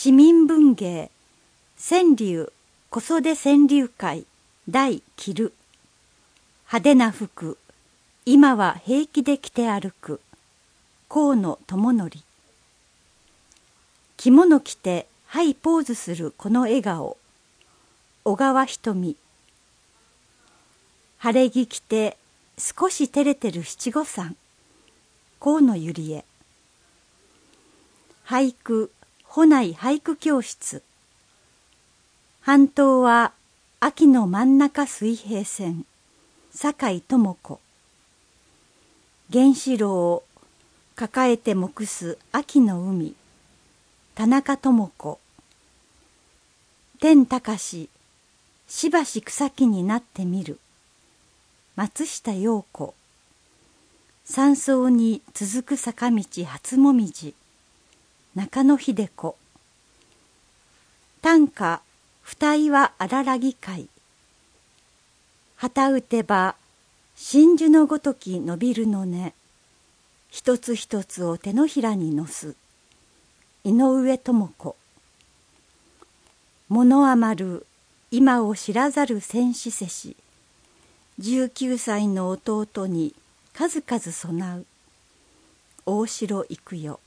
市民文芸川柳小袖川柳会第着る。派手な服今は平気で着て歩く河野智則。着物着てハイポーズするこの笑顔小川瞳。晴れ着着て少し照れてる七五三河野ゆりえ。俳句保内俳句教室。半島は秋の真ん中水平線酒井智子。原子炉を抱えて黙す秋の海田中智子。天高ししばし草木になってみる松下陽子。山荘に続く坂道初もみじ中野秀子。短歌二岩あららぎ会。旗打てば真珠のごとき伸びるのね一つ一つを手のひらにのす井上智子。物余る今を知らざる戦士せし19歳の弟に数々備う大城育代。